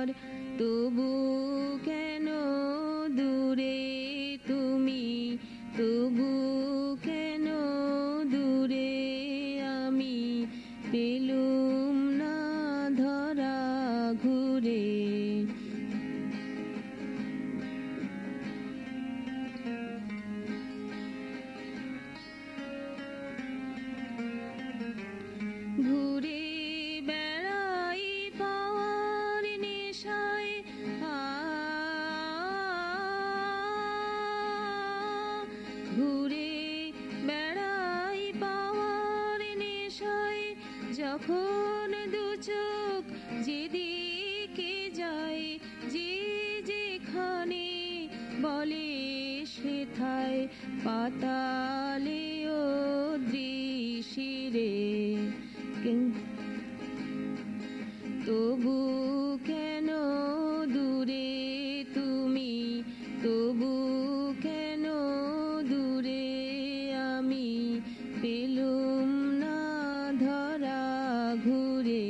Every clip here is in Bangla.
আমার, তবু কেন দূরে তুমি, তবু কেন দূরে আমি, পেলুম না ধরা ঘুরে। ঘুরে বেড়াই পাওয়ার নেশায়, ঘুরে বেড়াই পাওয়ার নেশায়, যখন দু চোখ যেদিকে যায়, যে যেখানে বলে সেথায়, পাতালে ও দৃশিরে। তবু কেন দূরে তুমি, তবু কেন দূরে আমি, পেলুম না ধরা ঘুরে।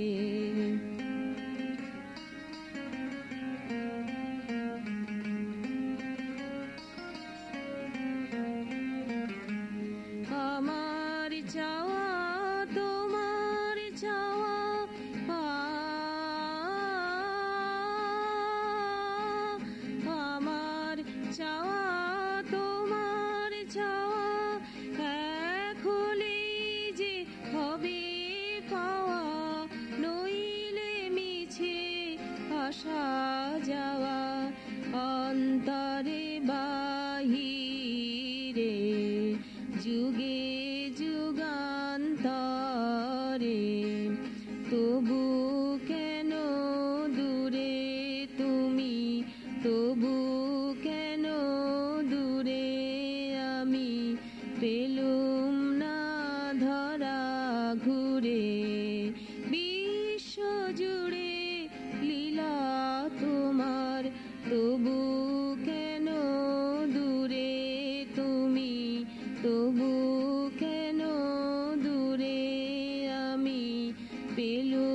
আমার চাওয়া তোমার চাওয়া, আমার চাওয়া তোমার চাওয়া, এক হলেই যে হবে পাওয়া, নইলে মিছে আসা যাওয়া, অন্তরে বাহিরে, যুগে যুগান্তরে। তবু কেন দূরে তুমি, তবু কেন দূরে আমি, পেলুম না ধরা ঘুরে। বিশ্ব জুড়ে লীলা তোমার, তবু কেন দূরে তুমি, তবু কেন দূরে আমি, পেলুম